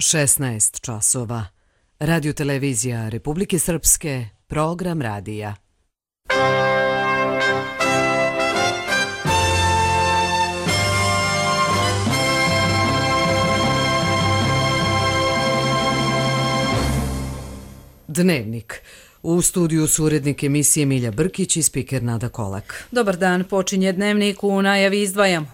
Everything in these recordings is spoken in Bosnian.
16 časova. Radio-televizija Republike Srpske, program radija. Dnevnik. U studiju su urednik emisije Milja Brkić i spiker Nada Kolak. Dobar dan, počinje Dnevnik, u najavi izdvajamo.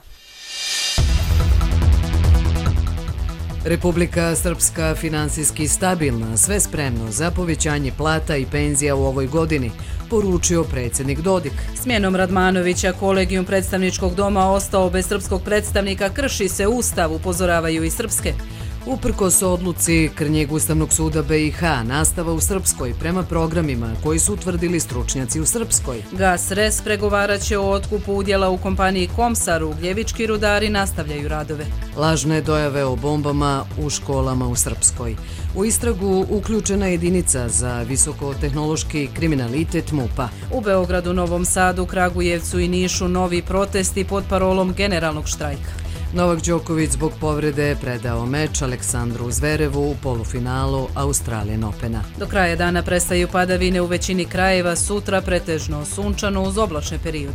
Republika Srpska finansijski stabilna, sve spremno za povećanje plata i penzija u ovoj godini, poručio predsjednik Dodik. Smjenom Radmanovića kolegijum predstavničkog doma ostao bez srpskog predstavnika, krši se Ustav, upozoravaju i srpske. Uprkos odluci Krnjeg Ustavnog suda BiH, nastava u Srpskoj prema programima koji su utvrdili stručnjaci u Srpskoj. GasRes pregovarat će o otkupu udjela u kompaniji Komsar, ugljevički rudari nastavljaju radove. Lažne dojave o bombama u školama u Srpskoj. U istragu uključena jedinica za visokotehnološki kriminalitet MUP-a. U Beogradu, Novom Sadu, Kragujevcu i Nišu novi protesti pod parolom generalnog štrajka. Novak Đoković zbog povrede predao meč Aleksandru Zverevu u polufinalu Australian Opena. Do kraja dana prestaju padavine u većini krajeva, sutra pretežno sunčano uz oblačne periode.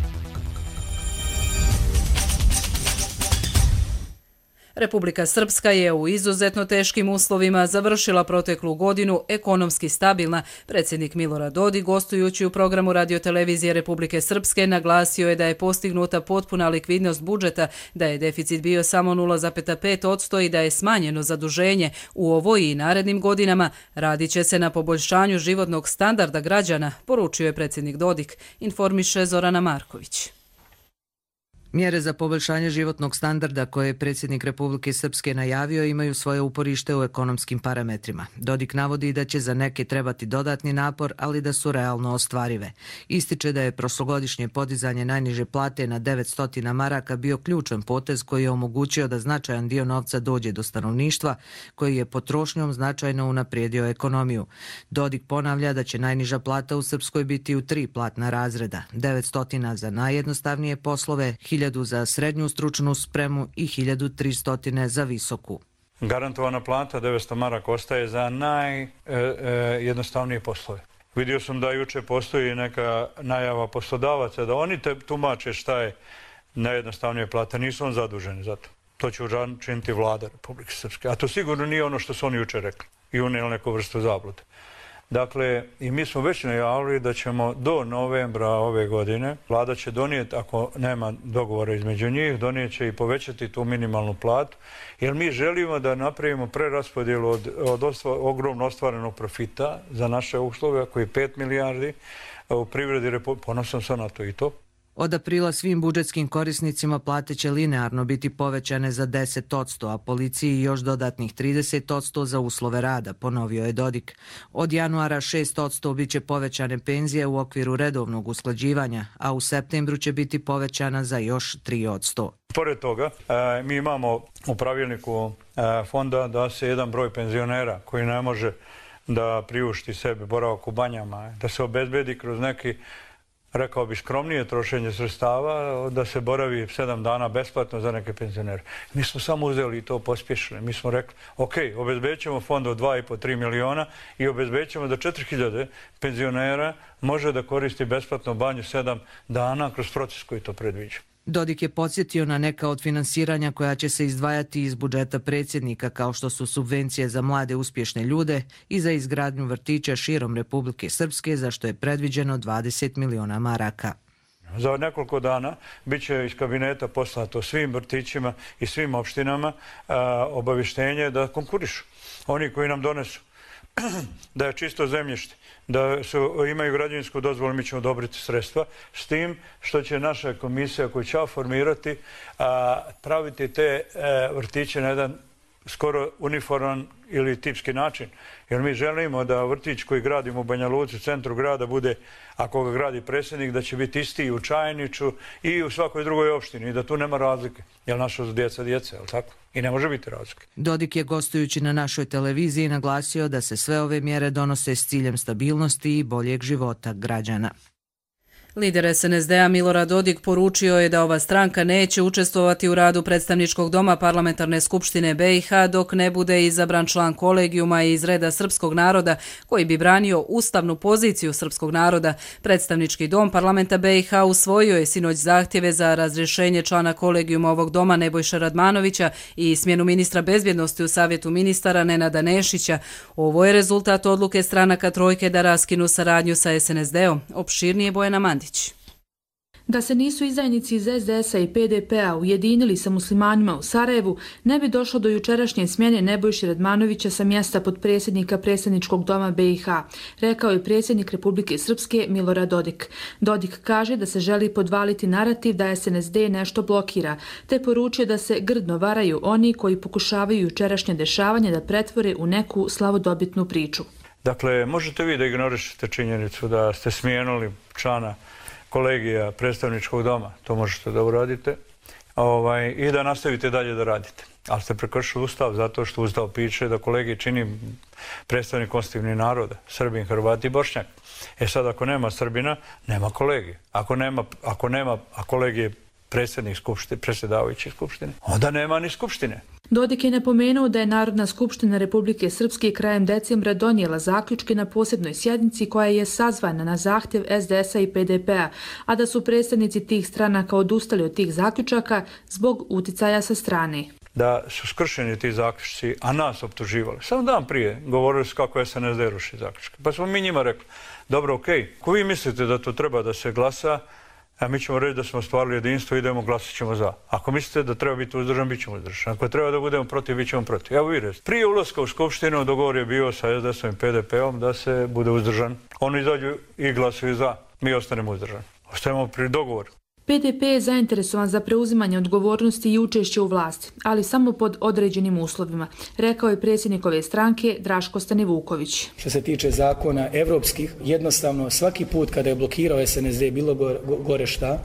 Republika Srpska je u izuzetno teškim uslovima završila proteklu godinu ekonomski stabilna. Predsjednik Milorad Dodik, gostujući u programu Radio-televizije Republike Srpske, naglasio je da je postignuta potpuna likvidnost budžeta, da je deficit bio samo 0,5% i da je smanjeno zaduženje. U ovoj i narednim godinama radit će se na poboljšanju životnog standarda građana, poručio je predsjednik Dodik, informiše Zorana Marković. Mjere za poboljšanje životnog standarda koje je predsjednik Republike Srpske najavio imaju svoje uporište u ekonomskim parametrima. Dodik navodi da će za neke trebati dodatni napor, ali da su realno ostvarive. Ističe da je prošlogodišnje podizanje najniže plate na 900 maraka bio ključan potez koji je omogućio da značajan dio novca dođe do stanovništva, koji je potrošnjom značajno unaprijedio ekonomiju. Dodik ponavlja da će najniža plata u Srpskoj biti u 3 platna razreda, 900 za najjednostavnije poslove, 1000 za srednju stručnu spremu i 1300 za visoku. Garantovana plata 900 maraka ostaje za najjednostavnije poslove. Vidio sam da juče postoji neka najava poslodavaca da oni tumače šta je najjednostavnije plata. Nisu on zaduženi za to. To će učiniti vlada Republike Srpske. A to sigurno nije ono što su oni juče rekli i unijeli neku vrstu zablude. Dakle, i mi smo već najavili da ćemo do novembra ove godine, vlada će donijeti, ako nema dogovora između njih, donijet će i povećati tu minimalnu platu, jer mi želimo da napravimo preraspodjelu od ogromno ostvarenog profita za naše uslove, koji je 5 milijardi u privredi, ponosan sam na to i to. Od aprila svim budžetskim korisnicima plate će linearno biti povećane za 10%, a policiji još dodatnih 30% za uslove rada, ponovio je Dodik. Od januara 6% bit će povećane penzije u okviru redovnog usklađivanja, a u septembru će biti povećana za još 3%. Pored toga, mi imamo u pravilniku fonda da se jedan broj penzionera koji ne može da priušti sebi boravak u banjama, da se obezbedi kroz neki, rekao bi, skromnije trošenje sredstava, da se boravi 7 dana besplatno za neke penzionere. Mi smo samo uzeli i to pospješili. Mi smo rekli, ok, obezbedit ćemo fond od 2,5-3 miliona i obezbedit ćemo da 4000 penzionera može da koristi besplatno banju 7 dana kroz proces koji to predviđa. Dodik je podsjetio na neka od finansiranja koja će se izdvajati iz budžeta predsjednika, kao što su subvencije za mlade uspješne ljude i za izgradnju vrtića širom Republike Srpske, za što je predviđeno 20 miliona maraka. Za nekoliko dana bit će iz kabineta poslato svim vrtićima i svim opštinama obavještenje da konkurišu. Oni koji nam donesu da je čisto zemljište, da imaju građevinsku dozvolu, mi ćemo odobriti sredstva, s tim što će naša komisija koju će formirati praviti te vrtiće na jedan skoro uniforman ili tipski način. Jer mi želimo da vrtić koji gradimo u Banja Luci, u centru grada, bude, ako ga gradi predsjednik, da će biti isti i u Čajniću i u svakoj drugoj opštini i da tu nema razlike. Jer naša djeca, je li tako? I ne može biti razlike. Dodik je, gostujući na našoj televiziji, naglasio da se sve ove mjere donose s ciljem stabilnosti i boljeg života građana. Lider SNSD-a Milorad Dodik poručio je da ova stranka neće učestvovati u radu predstavničkog doma Parlamentarne skupštine BiH dok ne bude izabran član kolegijuma iz reda srpskog naroda koji bi branio ustavnu poziciju srpskog naroda. Predstavnički dom parlamenta BiH usvojio je sinoć zahtjeve za razrješenje člana kolegijuma ovog doma Nebojše Radmanovića i smjenu ministra bezbjednosti u Savjetu ministara Nenada Nešića. Ovo je rezultat odluke stranaka trojke da raskinu saradnju sa SNSD-om. Opširnije Bojana Mandić. Da se nisu izdajnici iz SDS-a i PDP-a ujedinili sa muslimanima u Sarajevu, ne bi došlo do jučerašnje smjene Nebojše Radmanovića sa mjesta potpredsjednika predsjedničkog doma BiH, rekao je predsjednik Republike Srpske Milorad Dodik. Dodik kaže da se želi podvaliti narativ da SNSD nešto blokira, te poručio da se grdno varaju oni koji pokušavaju jučerašnje dešavanje da pretvore u neku slavodobitnu priču. Dakle, možete vi da ignorišete činjenicu da ste smijenuli člana kolegija predstavničkog doma, to možete da uradite, i da nastavite dalje da radite. Ali ste prekršili Ustav zato što Ustav piše da kolegij čini predstavnik konstitutivnih naroda, Srbin, Hrvat i Bošnjak. Sad ako nema Srbina, nema kolegije. A kolegij je predsjednik skupštine, predsjedavajući skupštine, onda nema ni skupštine. Dodik je napomenuo da je Narodna skupština Republike Srpske krajem decembra donijela zaključke na posebnoj sjednici koja je sazvana na zahtjev SDS-a i PDP-a, a da su predstavnici tih stranaka odustali od tih zaključaka zbog uticaja sa strane. Da su skršeni ti zaključci, a nas optuživali. Samo dan prije govorili su kako SNSD ruši zaključke. Pa smo mi njima rekli, dobro, okej, ako vi mislite da to treba da se glasa, a mi ćemo reći da smo stvarili jedinstvo, idemo, glasat ćemo za. Ako mislite da treba biti uzdržan, bit ćemo uzdržan. Ako treba da budemo protiv, bit ćemo protiv. Evo vidite. Prije ulaska u skupštinu dogovor je bio sa SDS-om i PDP-om da se bude uzdržan. Oni izađu i glasuju za. Mi ostanemo uzdržani. Ostajemo pri dogovoru. PDP je zainteresovan za preuzimanje odgovornosti i učešće u vlasti, ali samo pod određenim uslovima, rekao je predsjednik ove stranke Draško Stanivuković. Što se tiče zakona evropskih, jednostavno svaki put kada je blokirao SNSD bilo gore šta,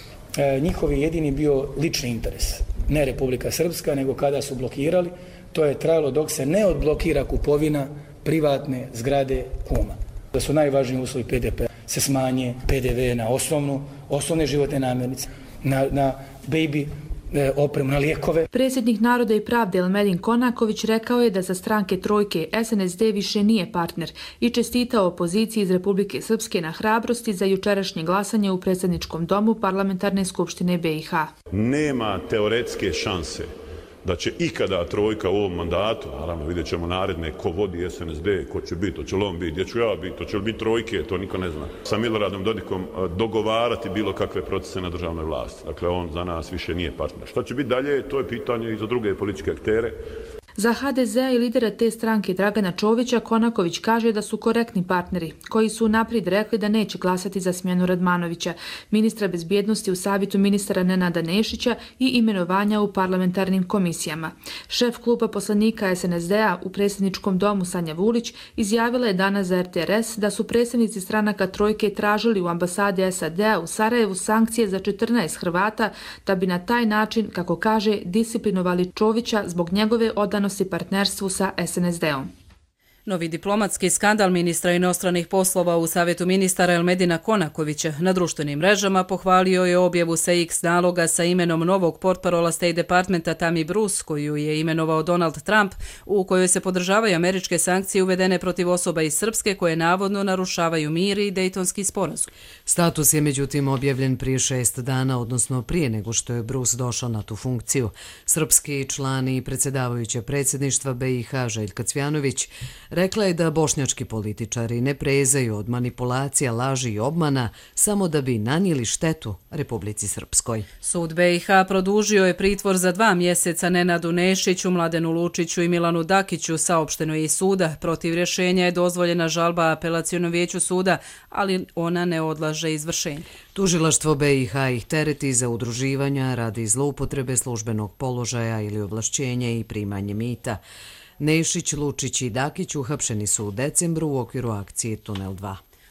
njihov je jedini bio lični interes. Ne Republika Srpska, nego kada su blokirali, to je trajalo dok se ne odblokira kupovina privatne zgrade kuma. Da su najvažniji uslovi PDP se smanje PDV na osnovne životne namirnice, na baby opremu, na lijekove. Predsjednik Naroda i pravde Elmedin Konaković rekao je da za stranke trojke SNSD više nije partner i čestitao opoziciji iz Republike Srpske na hrabrosti za jučerašnje glasanje u predsjedničkom domu Parlamentarne skupštine BiH. Nema teoretske šanse da će ikada trojka u ovom mandatu, naravno vidjet ćemo naredne ko vodi SNSD, ko će biti, hoće li on biti, gdje ću ja biti, hoće li biti trojke, to niko ne zna. Sa Miloradom Dodikom dogovarati bilo kakve procese na državnoj vlasti. Dakle, on za nas više nije partner. Šta će biti dalje, to je pitanje i za druge političke aktere. Za HDZ i lidera te stranke Dragana Čovića Konaković kaže da su korektni partneri, koji su naprijed rekli da neće glasati za smjenu Radmanovića, ministra bezbjednosti u Savjetu ministara Nenada Nešića i imenovanja u parlamentarnim komisijama. Šef kluba poslanika SNSD-a u predsjedničkom domu Sanja Vulić izjavila je danas za RTRS da su predstavnici stranaka trojke tražili u ambasadi SAD-a u Sarajevu sankcije za 14 Hrvata da bi na taj način, kako kaže, disciplinovali Čovića zbog njegove odanosti partnerstvu sa SNSD-om. Novi diplomatski skandal ministra inostranih poslova u Savjetu ministara Elmedina Konakovića na društvenim mrežama pohvalio je objavu sa X naloga sa imenom novog portparola State Departmenta Tammy Bruce, koju je imenovao Donald Trump, u kojoj se podržavaju američke sankcije uvedene protiv osoba iz Srpske koje navodno narušavaju mir i Dejtonski sporazum. Status je međutim objavljen prije 6 dana, odnosno prije nego što je Bruce došao na tu funkciju. Srpski član i predsjedavajuća predsjedništva BiH Željka Cvjanović rekla je da bošnjački političari ne prezaju od manipulacija, laži i obmana samo da bi nanijeli štetu Republici Srpskoj. Sud BiH produžio je pritvor za 2 mjeseca Nenadu Nešiću, Mladenu Lučiću i Milanu Dakiću, saopšteno je iz suda. Protiv rješenja je dozvoljena žalba apelacionom vijeću suda, ali ona ne odlaže izvršenje. Tužilaštvo BiH ih tereti za udruživanja radi zloupotrebe službenog položaja ili ovlašćenja i primanje mita. Nešić, Lučić i Dakić uhapšeni su u decembru u okviru akcije Tunel 2.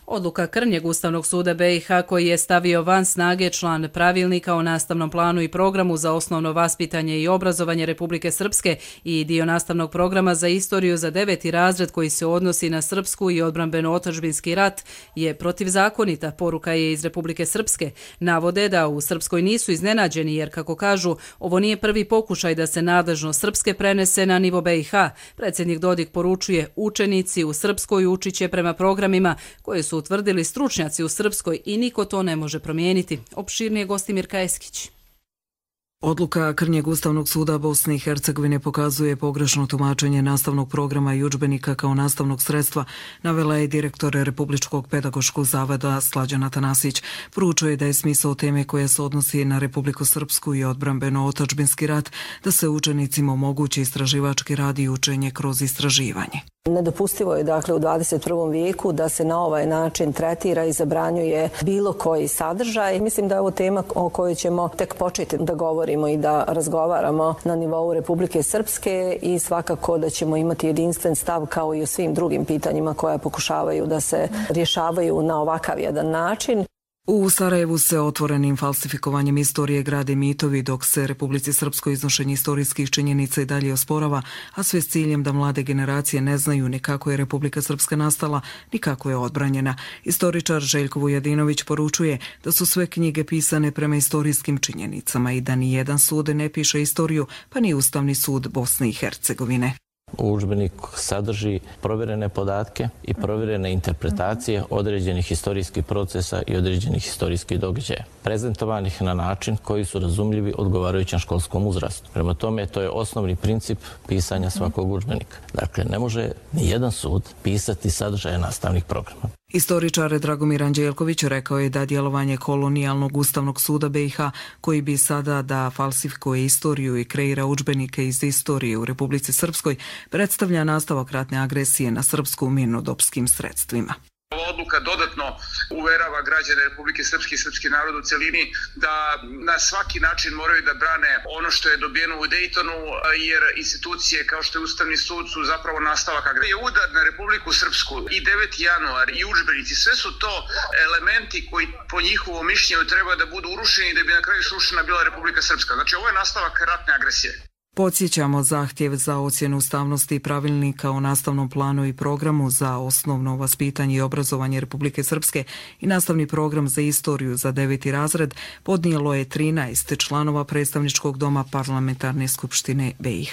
Odluka krnjeg Ustavnog suda BiH koji je stavio van snage član pravilnika o nastavnom planu i programu za osnovno vaspitanje i obrazovanje Republike Srpske i dio nastavnog programa za istoriju za 9. razred koji se odnosi na srpsku i odbrambeno-otadžbinski rat je protivzakonita, poruka je iz Republike Srpske. Navode da u Srpskoj nisu iznenađeni jer, kako kažu, ovo nije prvi pokušaj da se nadležnost Srpske prenese na nivo BiH. Predsjednik Dodik poručuje, učenici u Srpskoj učit će prema programima koje su utvrdili stručnjaci u Srpskoj i niko to ne može promijeniti. Opširnije Gostimirka Eskić. Odluka krnjeg Ustavnog suda Bosne i Hercegovine pokazuje pogrešno tumačenje nastavnog programa i udžbenika kao nastavnog sredstva, navela je direktor Republičkog pedagoškog zavoda Slađan Atanasić. Poručuje da je smisao teme koja se odnosi na Republiku Srpsku i odbrambeno-otadžbinski rat da se učenicima omogući istraživački rad i učenje kroz istraživanje. Nedopustivo je dakle u 21. vijeku da se na ovaj način tretira i zabranjuje bilo koji sadržaj. Mislim da je ovo tema o kojoj ćemo tek početi da govorimo i da razgovaramo na nivou Republike Srpske i svakako da ćemo imati jedinstven stav kao i u svim drugim pitanjima koja pokušavaju da se rješavaju na ovakav jedan način. U Sarajevu se otvorenim falsifikovanjem istorije grade mitovi, dok se Republici Srpskoj iznošenje istorijskih činjenica i dalje osporava, a sve s ciljem da mlade generacije ne znaju ni kako je Republika Srpska nastala, ni kako je odbranjena. Istoričar Željko Vujadinović poručuje da su sve knjige pisane prema istorijskim činjenicama i da ni jedan sud ne piše istoriju, pa ni Ustavni sud Bosne i Hercegovine. Udžbenik sadrži provjerene podatke i provjerene interpretacije određenih historijskih procesa i određenih historijskih događaja, prezentovanih na način koji su razumljivi odgovarajućem školskom uzrastu. Prema tome, to je osnovni princip pisanja svakog udžbenika. Dakle, ne može ni jedan sud pisati sadržaje nastavnih programa. Istoričar Dragomir Anđelković rekao je da djelovanje kolonijalnog Ustavnog suda BiH, koji bi sada da falsifikuje istoriju i kreira udžbenike iz istorije u Republici Srpskoj, predstavlja nastavak ratne agresije na Srpsku mirnodopskim sredstvima. Ova odluka dodatno uverava građane Republike Srpske i srpski narod u celini da na svaki način moraju da brane ono što je dobijeno u Dejtonu, jer institucije kao što je Ustavni sud su zapravo nastavak agresije. Udar na Republiku Srpsku i 9. januar i udžbenici, sve su to elementi koji po njihovom mišljenju treba da budu urušeni da bi na kraju srušena bila Republika Srpska. Znači ovo je nastavak ratne agresije. Podsjećamo, zahtjev za ocjenu ustavnosti pravilnika o nastavnom planu i programu za osnovno vaspitanje i obrazovanje Republike Srpske i nastavni program za istoriju za 9. razred podnijelo je 13 članova predstavničkog doma Parlamentarne skupštine BiH.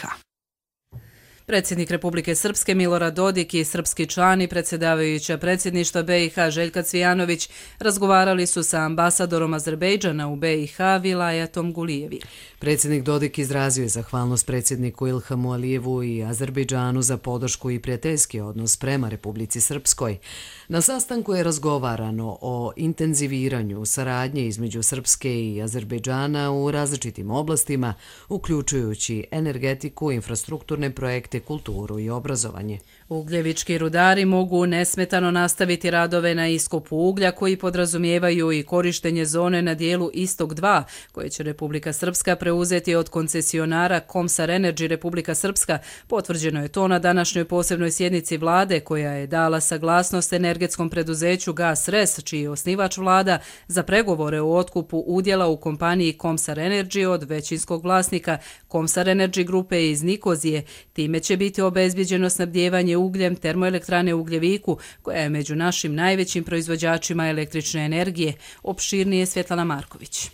Predsjednik Republike Srpske Milorad Dodik i srpski člani predsjedavajuća predsjedništva BiH Željka Cvijanović razgovarali su sa ambasadorom Azerbejdžana u BiH Vilajetom Gulijevi. Predsjednik Dodik izrazio je zahvalnost predsjedniku Ilhamu Alijevu i Azerbejdžanu za podršku i prijateljski odnos prema Republici Srpskoj. Na sastanku je razgovarano o intenziviranju saradnje između Srpske i Azerbejdžana u različitim oblastima, uključujući energetiku, infrastrukturne projekte, kulturu i obrazovanje. Ugljevički rudari mogu nesmetano nastaviti radove na iskopu uglja koji podrazumijevaju i korištenje zone na dijelu Istok 2, koje će Republika Srpska preuzeti od koncesionara Komsar Energy Republika Srpska. Potvrđeno je to na današnjoj posebnoj sjednici vlade koja je dala saglasnost energetskom preduzeću Gas Res, čiji je osnivač vlada, za pregovore o otkupu udjela u kompaniji Komsar Energy od većinskog vlasnika Komsar Energy grupe iz Nikozije. Time će biti obezbijeđeno snabdijevanje ugljem termoelektrane u Ugljeviku, koja je među našim najvećim proizvođačima električne energije. Opširnije Svjetlana Marković.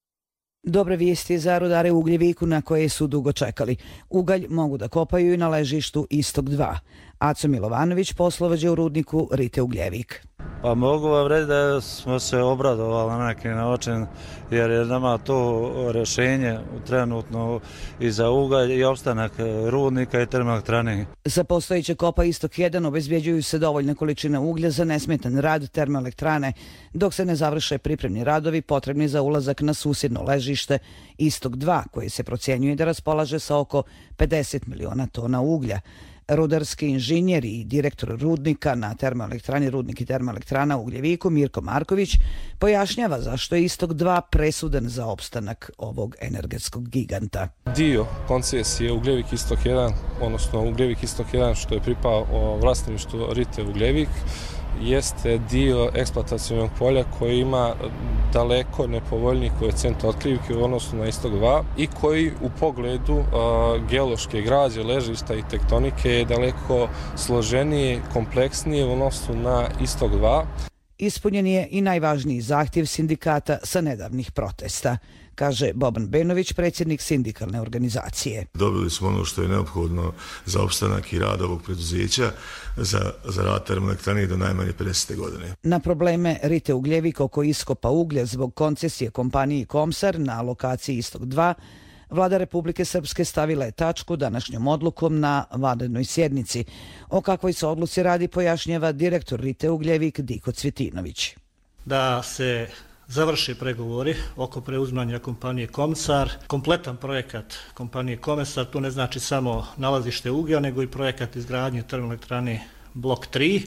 Dobre vijesti za rudare u Ugljeviku na koje su dugo čekali. Ugalj mogu da kopaju i na ležištu Istok 2. Aco Milovanović, poslovođa u rudniku Rite Ugljevik. Pa mogu vam reći da smo se obradovali na neki način, jer je nama to rješenje trenutno i za ugalj i opstanak rudnika i termoelektrane. Za postojeće kopa Istok 1 obezbjeđuju se dovoljna količina uglja za nesmetan rad termoelektrane, dok se ne završe pripremni radovi potrebni za ulazak na susjedno ležište Istok 2, koje se procjenjuje da raspolaže sa oko 50 miliona tona uglja. Rudarski inženjer i direktor rudnika na termoelektrani Rudnik i termoelektrana u Ugljeviku Mirko Marković pojašnjava zašto je Istok 2 presudan za opstanak ovog energetskog giganta. Dio koncesije Ugljevik Istok 1, odnosno Ugljevik Istok 1 što je pripao vlasništvu Rite Ugljevik, jeste dio eksploatacionog polja koji ima daleko nepovoljniji koeficijent otkrivke u odnosu na Istok 2 i koji u pogledu geološke građe, ležišta i tektonike je daleko složenije, kompleksnije u odnosu na Istok 2. Ispunjen je i najvažniji zahtjev sindikata sa nedavnih protesta, kaže Boban Benović, predsjednik sindikalne organizacije. Dobili smo ono što je neophodno za opstanak i rad ovog preduzeća za rad termoelektrane do najmanje 50. godine. Na probleme Rite Ugljevik oko iskopa uglja zbog koncesije kompaniji Komsar na lokaciji Istok 2, Vlada Republike Srpske stavila je tačku današnjom odlukom na vanrednoj sjednici. O kakvoj se odluci radi pojašnjava direktor Rite Ugljevik Diko Cvjetinović. Da se završe pregovori oko preuzimanja kompanije Komsar. Kompletan projekat kompanije Komsar, tu ne znači samo nalazište uglja, nego i projekat izgradnje termoelektrane Blok 3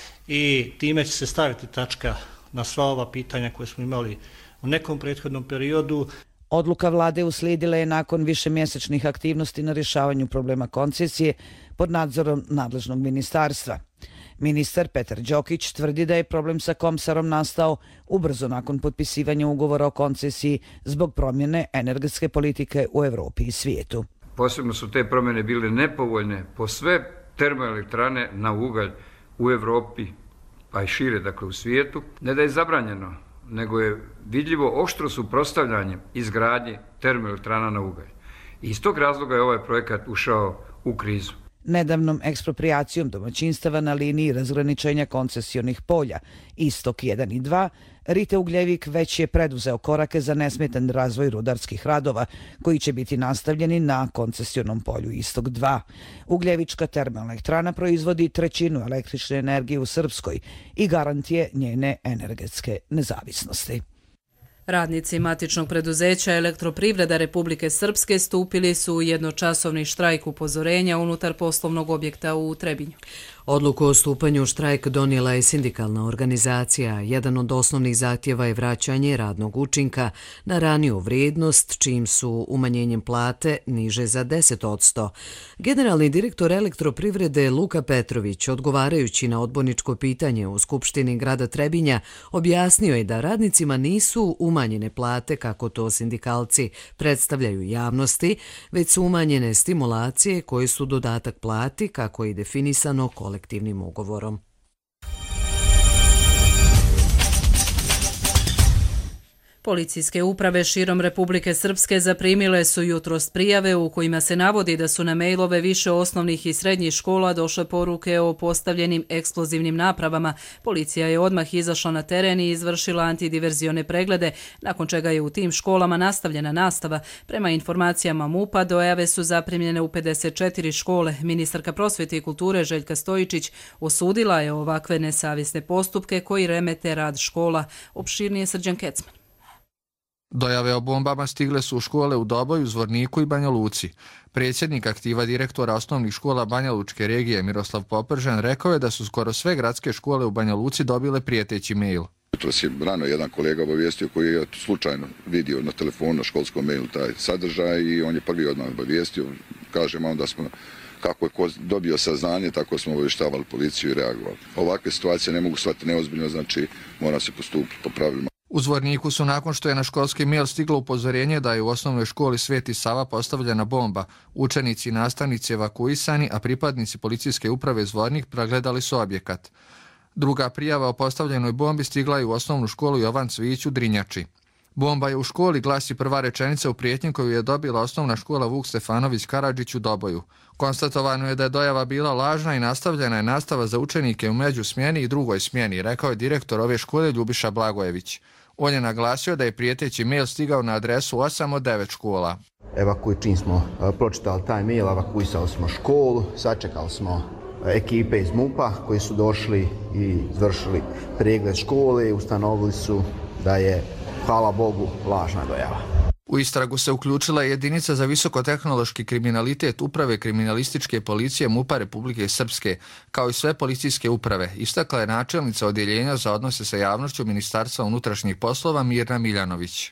i time će se staviti tačka na sva ova pitanja koje smo imali u nekom prethodnom periodu. Odluka vlade uslijedila je nakon višemjesečnih aktivnosti na rješavanju problema koncesije pod nadzorom nadležnog ministarstva. Ministar Petar Đokić tvrdi da je problem sa Komsarom nastao ubrzo nakon potpisivanja ugovora o koncesiji zbog promjene energetske politike u Evropi i svijetu. Posebno su te promjene bile nepovoljne po sve termoelektrane na ugalj u Evropi, pa i šire, dakle u svijetu. Ne da je zabranjeno, nego je vidljivo oštro suprotstavljanje izgradnje termoelektrana na ugalj. I iz tog razloga je ovaj projekat ušao u krizu. Nedavnom eksproprijacijom domaćinstava na liniji razgraničenja koncesionih polja Istok 1 i 2, Rite Ugljevik već je preduzeo korake za nesmetan razvoj rudarskih radova koji će biti nastavljeni na koncesionom polju Istok 2. Ugljevička termoelektrana proizvodi 1/3 električne energije u Srpskoj i garant je njene energetske nezavisnosti. Radnici matičnog preduzeća Elektroprivreda Republike Srpske stupili su u jednočasovni štrajk upozorenja unutar poslovnog objekta u Trebinju. Odluku o stupanju u štrajk donijela je sindikalna organizacija. Jedan od osnovnih zahtjeva je vraćanje radnog učinka na raniju vrijednost, čijim su umanjenjem plate niže za 10%. Generalni direktor Elektroprivrede Luka Petrović, odgovarajući na odborničko pitanje u Skupštini grada Trebinja, objasnio je da radnicima nisu umanjene plate kako to sindikalci predstavljaju javnosti, već su umanjene stimulacije koje su dodatak plati kako je definisano kolektivnim ugovorom. Policijske uprave širom Republike Srpske zaprimile su jutros prijave u kojima se navodi da su na mailove više osnovnih i srednjih škola došle poruke o postavljenim eksplozivnim napravama. Policija je odmah izašla na teren i izvršila antidiverzione preglede, nakon čega je u tim školama nastavljena nastava. Prema informacijama MUP-a dojave su zaprimljene u 54 škole. Ministarka prosvjete i kulture Željka Stojičić osudila je ovakve nesavjesne postupke koji remete rad škola. Opširnije Srđan Kecman. Dojave o bombama stigle su u škole u Doboju, Zvorniku i Banja Luci. Predsjednik aktiva direktora osnovnih škola Banja Lučke regije Miroslav Popržan rekao je da su skoro sve gradske škole u Banja Luci dobile prijeteći mail. Jutros je rano jedan kolega obavijestio koji je slučajno vidio na telefonu, na školskom mailu taj sadržaj i on je prvi odmah obavijestio. Kažem, onda smo, kako je ko dobio saznanje, tako smo obavještavali policiju i reagovali. Ovakve situacije ne mogu shvatiti neozbiljno, znači mora se postupiti po pravilima. U Zvorniku su nakon što je na školski mail stiglo upozorenje da je u osnovnoj školi Sveti Sava postavljena bomba, učenici i nastavnici evakuisani, a pripadnici policijske uprave Zvornik pregledali su objekat. Druga prijava o postavljenoj bombi stigla je u osnovnu školu Jovan Cvijić u Drinjači. Bomba je u školi, glasi prva rečenica u prijetnji koju je dobila osnovna škola Vuk Stefanović Karadžić u Doboju. Konstatovano je da je dojava bila lažna i nastavljena je nastava za učenike u međusmjeni i drugoj smjeni, rekao je direktor ove škole Ljubiša Blagojević. On je naglasio da je prijeteći mail stigao na adresu 8 od 9 škola. Čim smo pročitali taj mail, evakuisali smo školu, sačekali smo ekipe iz MUP-a koji su došli i izvršili pregled škole i ustanovili su da je, hvala Bogu, lažna dojava. U istragu se uključila jedinica za visokotehnološki kriminalitet Uprave kriminalističke policije MUP-a Republike Srpske, kao i sve policijske uprave, istakla je načelnica odjeljenja za odnose sa javnošću Ministarstva unutrašnjih poslova Mirna Miljanović.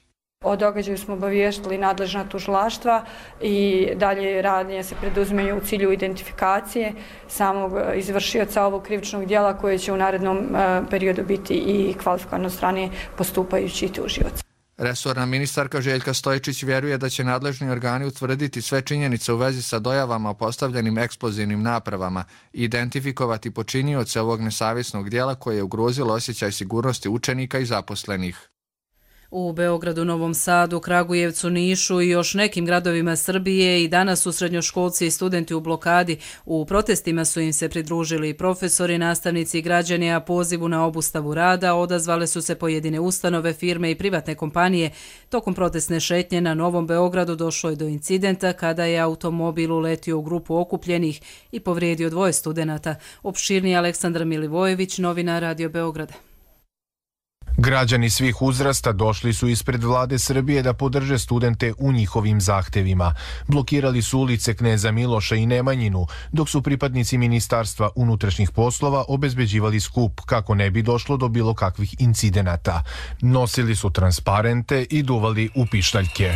O događaju smo obavještili nadležna tužilaštva i dalje radnje se preduzimaju u cilju identifikacije samog izvršioca ovog krivičnog djela koje će u narednom periodu biti i kvalifikovano od strane postupajući tužioca. Resorna ministarka Željka Stojičić vjeruje da će nadležni organi utvrditi sve činjenice u vezi sa dojavama o postavljenim eksplozivnim napravama i identifikovati počinioce ovog nesavjesnog djela koje je ugrozilo osjećaj sigurnosti učenika i zaposlenih. U Beogradu, Novom Sadu, Kragujevcu, Nišu i još nekim gradovima Srbije i danas su srednjoškolci i studenti u blokadi. U protestima su im se pridružili i profesori, nastavnici i građani, a pozivu na obustavu rada odazvale su se pojedine ustanove, firme i privatne kompanije. Tokom protestne šetnje na Novom Beogradu došlo je do incidenta kada je automobil uletio u grupu okupljenih i povrijedio 2 studenata. Opširniji Aleksandar Milivojević, novinar Radio Beograda. Građani svih uzrasta došli su ispred vlade Srbije da podrže studente u njihovim zahtevima. Blokirali su ulice Kneza Miloša i Nemanjinu, dok su pripadnici Ministarstva unutrašnjih poslova obezbeđivali skup kako ne bi došlo do bilo kakvih incidenata. Nosili su transparente i duvali u pištaljke.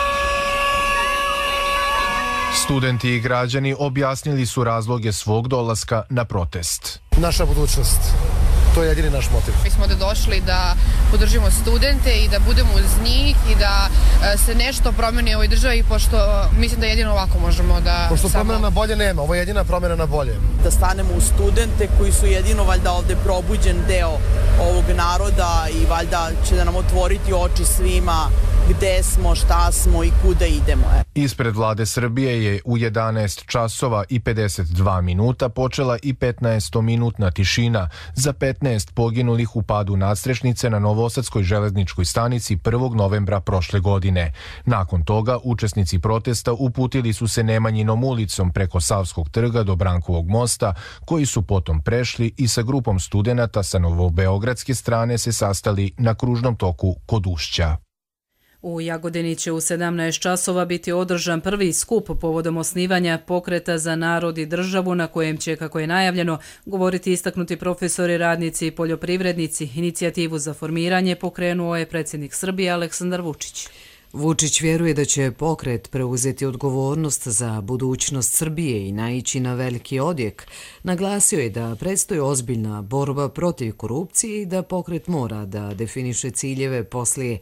Studenti i građani objasnili su razloge svog dolaska na protest. Naša budućnost. To je jedini naš motiv. Mi smo došli da podržimo studente i da budemo uz njih i da se nešto promeni u ovoj državi, pošto mislim da jedino ovako možemo da... Pošto promjena na bolje nema, ovo je jedina promjena na bolje. Da stanemo uz studente koji su jedino valjda ovde probuđen deo ovog naroda i valjda će da nam otvoriti oči svima gde smo, šta smo i kuda idemo. Ispred vlade Srbije je u 11 časova i 52 minuta počela i 15-minutna tišina za 15 poginulih u padu nadstrešnice na Novosadskoj železničkoj stanici 1. novembra prošle godine. Nakon toga učesnici protesta uputili su se Nemanjinom ulicom preko Savskog trga do Brankovog mosta, koji su potom prešli i sa grupom studenata sa novobeogradske strane se sastali na kružnom toku kod Ušća. U Jagodini će u 17 časova biti održan prvi skup povodom osnivanja Pokreta za narod i državu, na kojem će, kako je najavljeno, govoriti istaknuti profesori, radnici i poljoprivrednici. Inicijativu za formiranje pokrenuo je predsjednik Srbije Aleksandar Vučić. Vučić vjeruje da će pokret preuzeti odgovornost za budućnost Srbije i naići na veliki odjek. Naglasio je da predstoji ozbiljna borba protiv korupcije i da pokret mora da definiše ciljeve poslije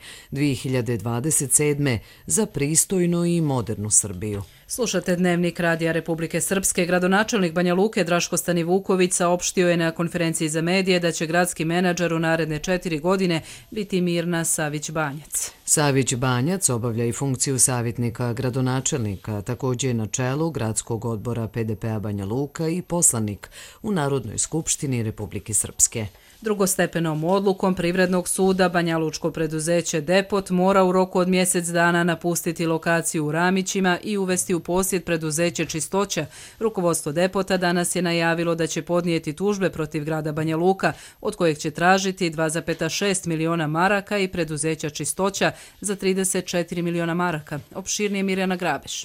2027. za pristojnu i modernu Srbiju. Slušate Dnevnik Radija Republike Srpske. Gradonačelnik Banja Luke Draško Stanivuković saopštio je na konferenciji za medije da će gradski menadžer u naredne 4 godine biti Mirna Savić-Banjac. Savić-Banjac obavlja i funkciju savjetnika gradonačelnika, također je na čelu gradskog odbora PDP-a Banja Luka i poslanik u Narodnoj skupštini Republike Srpske. Drugostepenom odlukom Privrednog suda Banja Lučko preduzeće Depot mora u roku od mjesec dana napustiti lokaciju u Ramićima i uvesti u posjed preduzeće Čistoća. Rukovodstvo Depota danas je najavilo da će podnijeti tužbe protiv grada Banja Luka, od kojeg će tražiti 2,6 miliona maraka i preduzeća Čistoća za 34 miliona maraka. Opširnije Mirjana Grabeš.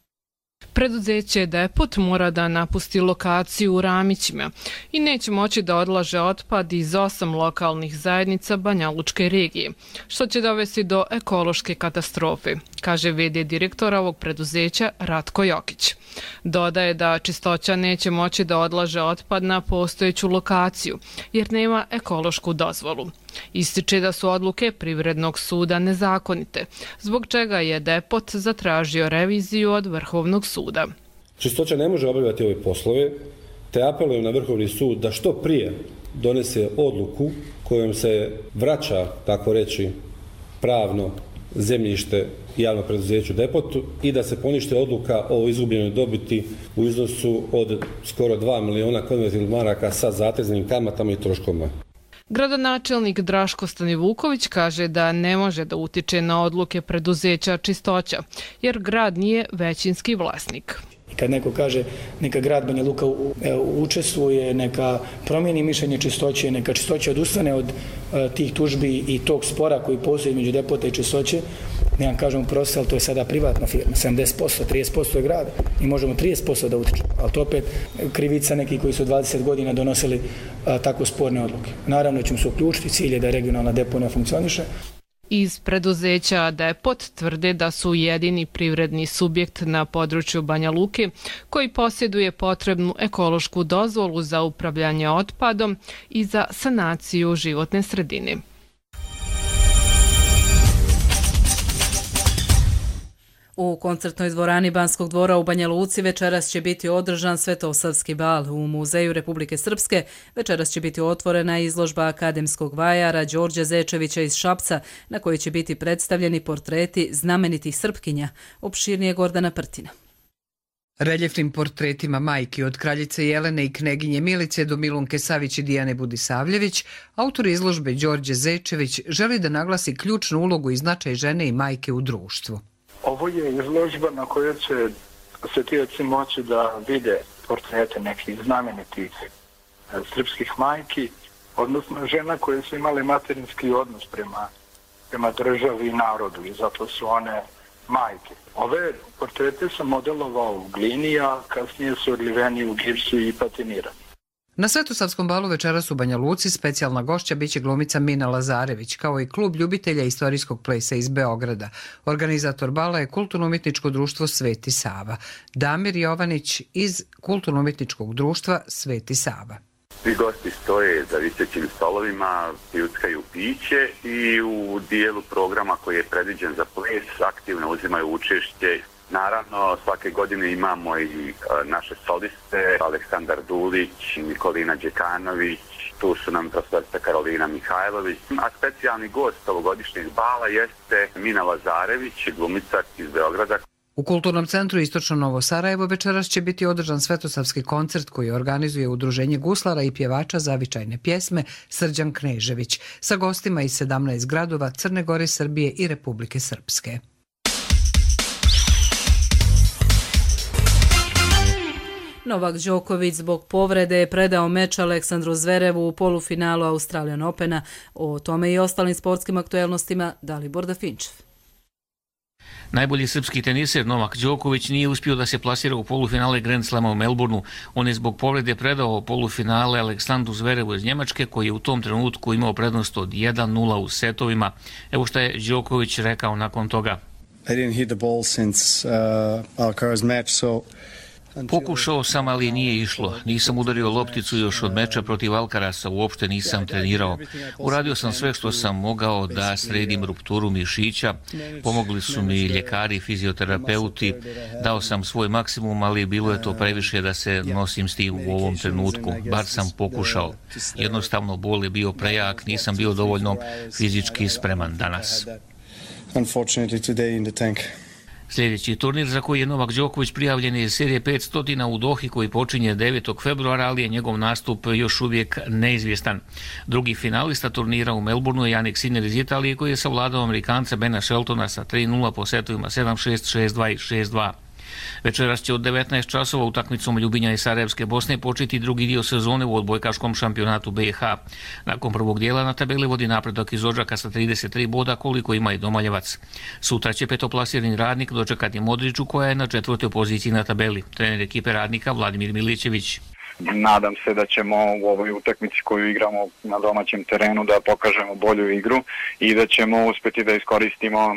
Preduzeće Depot mora da napusti lokaciju u Ramićima i neće moći da odlaže otpad iz 8 lokalnih zajednica Banja Lučke regije, što će dovesti do ekološke katastrofe, kaže v.d. direktora ovog preduzeća Ratko Jokić. Dodaje da Čistoća neće moći da odlaže otpad na postojeću lokaciju, jer nema ekološku dozvolu. Ističe da su odluke Privrednog suda nezakonite, zbog čega je Depot zatražio reviziju od Vrhovnog suda. Čistoća ne može obavljati ove poslove, te apelujem na Vrhovni sud da što prije donese odluku kojom se vraća, tako reći, pravno zemljište javno preduzeću Depotu i da se poništi odluka o izgubljenoj dobiti u iznosu od skoro 2 miliona konvertibilnih maraka sa zateznim kamatama i troškovima. Gradonačelnik Draško Stanivuković kaže da ne može da utiče na odluke preduzeća Čistoća, jer grad nije većinski vlasnik. Kad neko kaže neka grad Banja Luka učestvuje, neka promijeni mišljenje Čistoće, neka Čistoća odustane od tih tužbi i tog spora koji postoji među Depota i Čistoće, ne vam kažem prosto, ali to je sada privatna firma, 70%, 30% je grada i možemo 30% da utičemo, ali to opet krivica neki koji su 20 godina donosili tako sporne odluke. Naravno ćemo se uključiti, cilj je da regionalna deponija funkcioniše. Iz preduzeća Depot tvrde da su jedini privredni subjekt na području Banja Luke koji posjeduje potrebnu ekološku dozvolu za upravljanje otpadom i za sanaciju životne sredine. U koncertnoj dvorani Banskog dvora u Banja Luci večeras će biti održan Svetosavski bal. U Muzeju Republike Srpske večeras će biti otvorena izložba akademskog vajara Đorđa Zečevića iz Šapca, na kojoj će biti predstavljeni portreti znamenitih Srpkinja. Opširnije Gordana Prtina. Reljefnim portretima majki od kraljice Jelene i kneginje Milice do Milunke Savić i Dijane Budisavljević, autor izložbe Đorđe Zečević želi da naglasi ključnu ulogu i značaj žene i majke u društvu. Ovo je izložba na kojoj će posjetioci moći da vide portrete nekih znamenitih srpskih majki, odnosno žena koje su imale materinski odnos prema državi i narodu i zato su one majke. Ove portrete sam modelovao u glini, a kasnije su odliveni u gipsu i patinirani. Na Svetosavskom balu večeras u Banja Luci specijalna gošća biće glumica Mina Lazarević, kao i klub ljubitelja istorijskog plesa iz Beograda. Organizator bala je Kulturno-umjetničko društvo Sveti Sava. Damir Jovanić iz Kulturno-umjetničkog društva Sveti Sava. Svi gosti stoje za visećim stolovima, pijuckaju piće i u dijelu programa koji je predviđen za ples aktivno uzimaju učešće. Naravno, svake godine imamo i naše soliste, Aleksandar Dulić, Nikolina Đekanović, tu su nam profesorica Karolina Mihajlović, a specijalni gost ovogodišnjeg bala jeste Mina Lazarević, glumica iz Beograda. U Kulturnom centru Istočno Novo Sarajevo večeras će biti održan Svetosavski koncert koji organizuje Udruženje guslara i pjevača zavičajne pjesme Srđan Knežević sa gostima iz 17 gradova Crne Gore, Srbije i Republike Srpske. Novak Đoković zbog povrede je predao meč Aleksandru Zverevu u polufinalu Australian Opena. O tome i ostalim sportskim aktuelnostima Dalibor Dafinčev. Najbolji srpski teniser Novak Đoković nije uspio da se plasira u polufinale Grand Slama u Melbourneu. On je zbog povrede predao polufinale Aleksandru Zverevu iz Njemačke, koji je u tom trenutku imao prednost od 1-0 u setovima. Evo šta je Đoković rekao nakon toga. I didn't hit the ball since Alcaraz match, so Pokušao sam, ali nije išlo. Nisam udario lopticu još od meča protiv Alcarasa, uopšte nisam trenirao. Uradio sam sve što sam mogao da sredim rupturu mišića. Pomogli su mi ljekari i fizioterapeuti. Dao sam svoj maksimum, ali bilo je to previše da se nosim s tim u ovom trenutku. Bar sam pokušao. Jednostavno, bol je bio prejak, nisam bio dovoljno fizički spreman danas. Unfortunately today in the tank. Sljedeći turnir za koji je Novak Đoković prijavljen je serije 500 u Dohi koji počinje 9. februara, ali je njegov nastup još uvijek neizvjestan. Drugi finalista turnira u Melbourneu je Jannik Sinner iz Italije koji je savladao Amerikanca Bena Sheltona sa 3-0 po setovima 7-6, 6-2 i 6-2. Večeras će od 19 časova utakmicom Ljubinja i Sarajevske Bosne početi drugi dio sezone u odbojkaškom šampionatu BiH. Nakon prvog dijela na tabeli vodi napredak iz Odžaka sa 33 boda koliko ima i Domaljevac. Sutra će petoplasirani Radnik dočekati Modriću koja je na 4. poziciji na tabeli. Trener ekipe Radnika Vladimir Milićević. Nadam se da ćemo u ovoj utakmici koju igramo na domaćem terenu da pokažemo bolju igru i da ćemo uspjeti da iskoristimo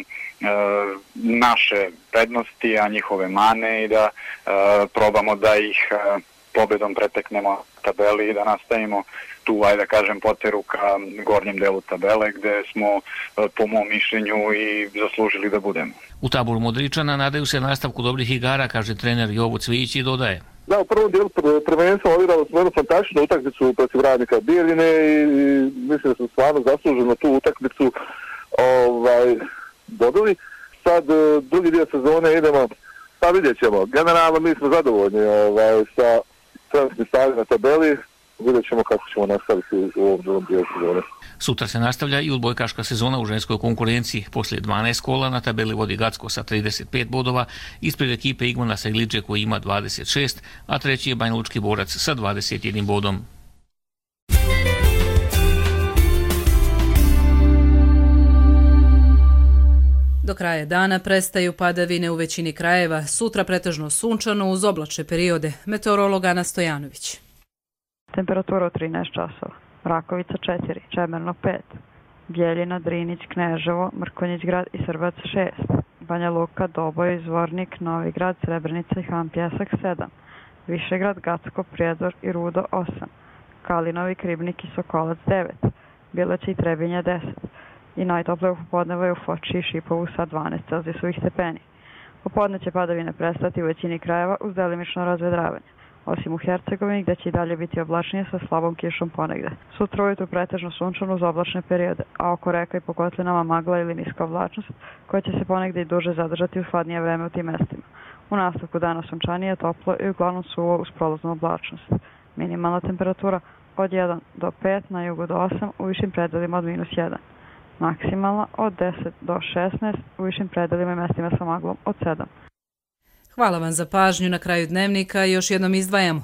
naše prednosti, a njihove mane i da probamo da ih pobjedom preteknemo tabeli i da nastavimo tu, ajde da kažem, poteru ka gornjem delu tabele gde smo po mom mišljenju i zaslužili da budemo. U taboru Modričana nadaju se nastavku dobrih igara, kaže trener Jovo Cvijić i dodaje. Da, u prvom dijelu prvenstva odigrali smo jednu fantastičnu utakmicu protiv Radnika Bijeljine i mislim da smo stvarno zasluženo tu utakmicu dobili. Sad drugi dio sezone idemo, pa vidjet ćemo. Generalno mi smo zadovoljni sa trenutnim stavima na tabeli, vidjet ćemo kako ćemo nastaviti u ovom drugom dijelu sezone. Sutra se nastavlja i odbojkaška sezona u ženskoj konkurenciji. Poslije 12 kola na tabeli vodi Gacko sa 35 bodova, ispred ekipe Igmana Sagliđe koji ima 26, a treći je Banjalučki Borac sa 21 bodom. Do kraja dana prestaju padavine u većini krajeva, sutra pretežno sunčano uz oblačne periode. Meteorolog Ana Stojanović. Temperatura od 13 časova, Rakovica 4, Čemerno 5, Bjeljina, Drinić, Kneževo, Mrkonjić grad i Srbac 6, Banja Luka, Doboj, Zvornik, Novi grad, Srebrenica i Han Pjesak 7, Višegrad, Gacko, Prijedor i Rudo 8, Kalinovi, Kribnik i Sokolac 9, Bileće i Trebinje 10 i najtoplije u popodnevu je u Foči i Šipovu sa 12 celzijusovih stepeni. Popodne će padavine prestati u većini krajeva uz delimično razvedravanje, osim u Hercegovini gde će i dalje biti oblačnije sa slabom kišom ponegde. Sutra ujutru pretežno sunčano uz oblačne periode, a oko reka i po kotlinama magla ili niska oblačnost koja će se ponegde i duže zadržati u hladnije vreme u tim mestima. U nastavku dana sunčanije, toplo i uglavnom suvo uz prolaznu oblačnost. Minimalna temperatura od 1 do 5, na jugu do 8, u višim predelima od -1. Maksimalna od 10 do 16, u višim predelima i mestima sa maglom od 7. Hvala vam za pažnju. Na kraju dnevnika još jednom izdvajamo.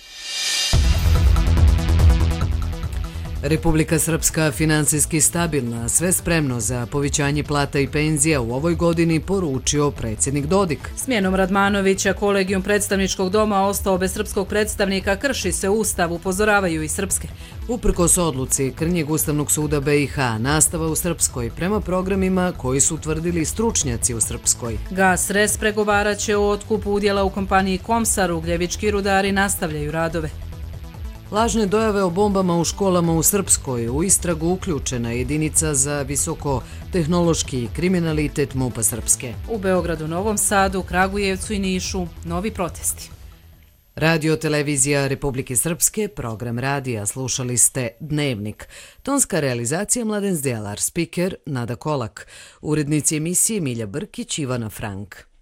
Republika Srpska finansijski stabilna, sve spremno za povećanje plata i penzija u ovoj godini, poručio predsjednik Dodik. Smjenom Radmanovića kolegijum predstavničkog doma ostao bez srpskog predstavnika, krši se Ustav, upozoravaju i srpske. Uprkos odluci Krnjeg Ustavnog suda BiH, nastava u Srpskoj prema programima koji su utvrdili stručnjaci u Srpskoj. Gas Res pregovaraće o otkupu udjela u kompaniji Komsar, ugljevički rudari nastavljaju radove. Lažne dojave o bombama u školama u Srpskoj, u istragu uključena jedinica za visokotehnološki kriminalitet MUP-a Srpske. U Beogradu, Novom Sadu, Kragujevcu i Nišu novi protesti. Radio Televizija Republike Srpske, program radija, slušali ste Dnevnik. Tonska realizacija Mladen Zdjelar, spiker Nada Kolak, urednici emisije Milja Brkić, Ivana Frank.